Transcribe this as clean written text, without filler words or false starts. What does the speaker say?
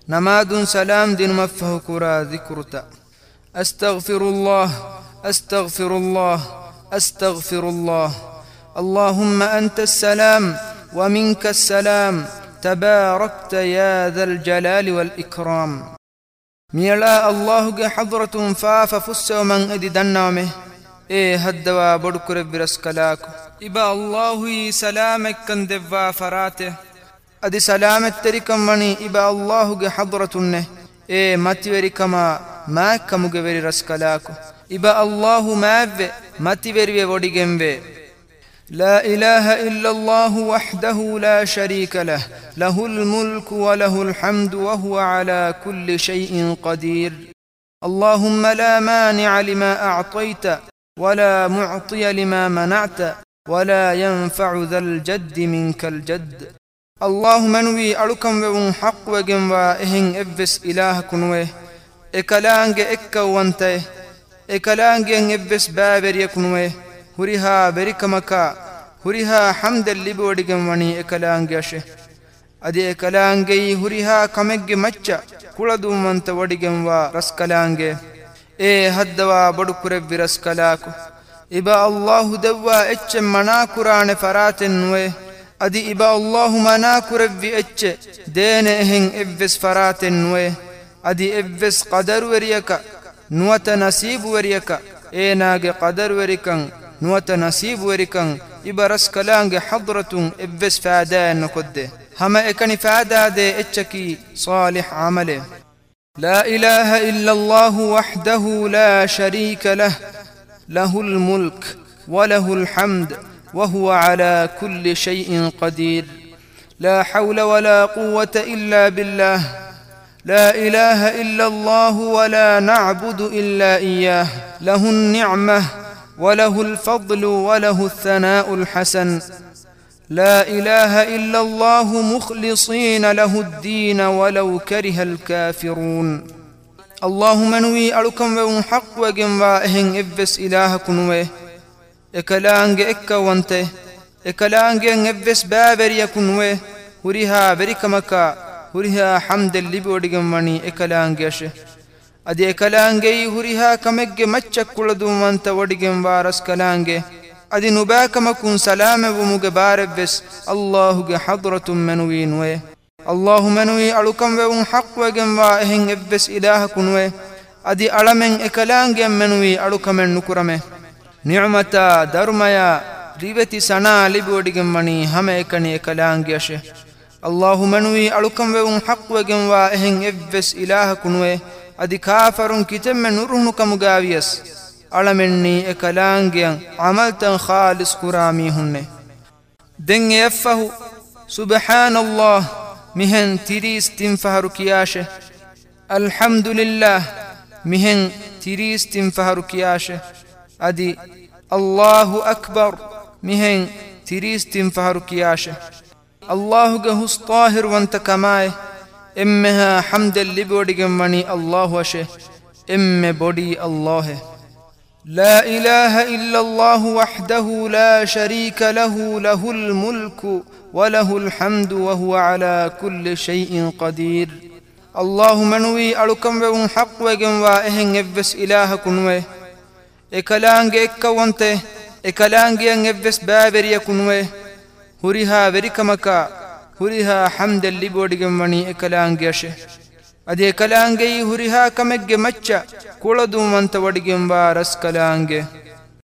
نماد سلام دين مفه كرا ذكرتا أستغفر الله أستغفر الله أستغفر الله اللهم أنت السلام ومنك السلام تباركت يا ذا الجلال والإكرام ميلا الله حضرة فاف فسو من أدي دنامه هدوا بدكر برسكلاك إبا الله سلامك كن دفا فراته أدي سلامت تريكم مني إبا الله حضرة ماتيوري كما ما كمغوري رسكلاك إبا الله ماتيوري وديغمبه لا إله إلا الله وحده لا شريك له له الملك وله الحمد وهو على كل شيء قدير اللهم لا مانع لما أعطيت ولا معطي لما منعت ولا ينفع ذا الجد منك الجد اللهم نوي ألكم وهم حق وجنوا إهن إبس إله كنوه إكلانج إكوانته إكلانج إبس بابر يكنوه هريها بركمكا هريها حمد اللي بودجم وني إكلانجشه أدي إكلانجي هريها كمج مچا كلدو من تودجم ورسكلانجه هدوا بدكر برسكلاكو إبا الله دوا إتش منا قرآن فراتنوه أدي إبا الله منا قرب إتش دين إهن إبس فراتنوه أدي إبس قدر وريكا نوت نصيب وريكا ناج قدر وريكا نوت نصيب وريكا إبرس كلانج حضرة إبس فادان نقده هما إكني فادا دي إتشكي صالح عمله لا إله إلا الله وحده لا شريك له له الملك وله الحمد وهو على كل شيء قدير لا حول ولا قوة إلا بالله لا إله إلا الله ولا نعبد إلا إياه له النعمة وله الفضل وله الثناء الحسن لا إله إلا الله مخلصين له الدين ولو كره الكافرون اللهم نوي ألكم وحق وجنوا إهن إبس إله كنوه إكلانج إكوانته إكلانج إبس بابر يكنوه هريها بركمكا هريها حمد اللي بودجم وني إكلانجشه أدي إكلانجي هريها كمج مچ كلدو من تودجم وارس كلانجه أدي نباكمكن سلام ومجبار بس الله حضرة منوين ويه اللهم نوي ألكم وحق وجنوا إهن إبس إله كنوه أدي ألمن إكلانج منوي ألكم نكرمه نعمة درميا ريبتي سنا لبودجم وني هم إكني إكلانجشه اللهم نوي ألكم وحق وجنوا إهن إبس إله كنوه أدي كافرون كتم نورهنك مغاويس ألمني إكلانجيا عملتا خالص كراميهن دن يفه سبحان الله مهن تريس تنفهر كياشه الحمد لله مهن تريس تنفهر كياشه أدي الله أكبر مهن تريس تنفهر كياشه الله جهوس طاهر وانت كماي إمها حمد اللي بودجم مني الله وشه إم بودي الله لا إله إلا الله وحده لا شريك له له الملك وله الحمد وهو على كل شيء قدير اللهم نوي ألكم وحق وجنوا إهن إبس إله كنوه إكلانج إكوانته إكلانج إبس بابر يكنوه هريها بركمكا هريها حمد اللي بودجم وني إكلانجشه أدي إكلانجي هريها كمج مچا كولدو من تودجم وارس كلانجه